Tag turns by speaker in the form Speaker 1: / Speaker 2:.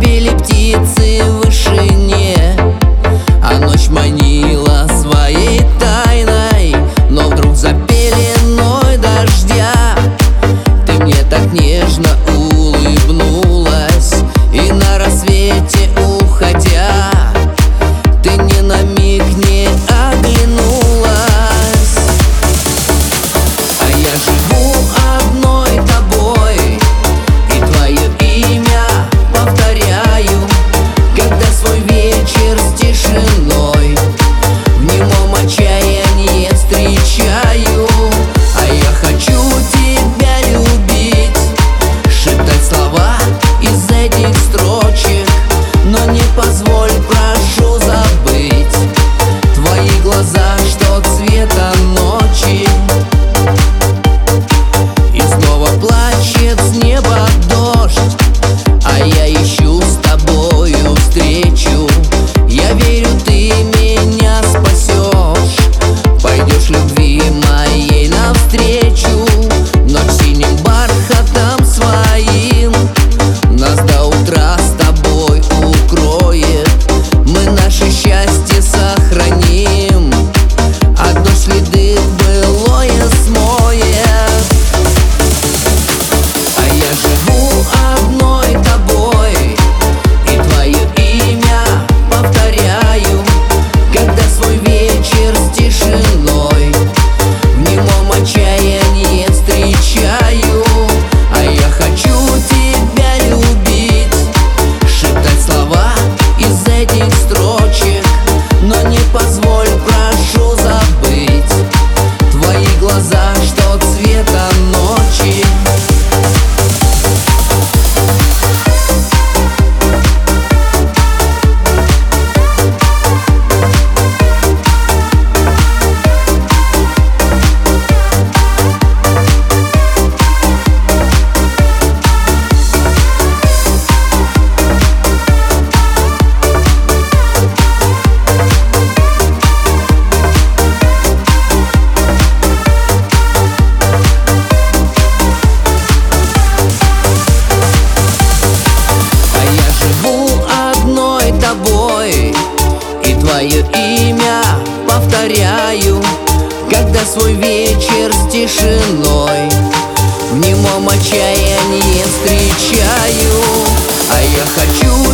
Speaker 1: пели птицы в вышине, а ночь манила своей тайной. Но вдруг за пеленой дождя ты мне так нежно улыбнулась, и на рассвете уходя ты ни на миг не оглянулась. А я живу одной тобой, и твое имя повторяю, когда свой вечер с тишиной в немом отчаянии встречаю. А я хочу тебя любить, шептать слова из этих строчек, но не позволь, прошу, забыть твои глаза, что цвета ночи. И снова плачет с неба дождь, а я ищу с тобою встречу. Я верю, ты меня спасешь, пойдешь любви моей навстречу. Ночь синим бархатом своим нас до утра с тобой укроет. Мы наше счастье сохраним, а дождь следы былое смоет. А я живу одной тобой, и твое имя повторяю, когда свой вечер с тишиной в немом отчаянии встречаю. А я хочу тебя любить, шептать слова из этих строчек, но не позволь, прошу, забыть твои глаза, что цвета ночи. И твое имя повторяю, когда свой вечер с тишиной в немом отчаянии встречаю. А я хочу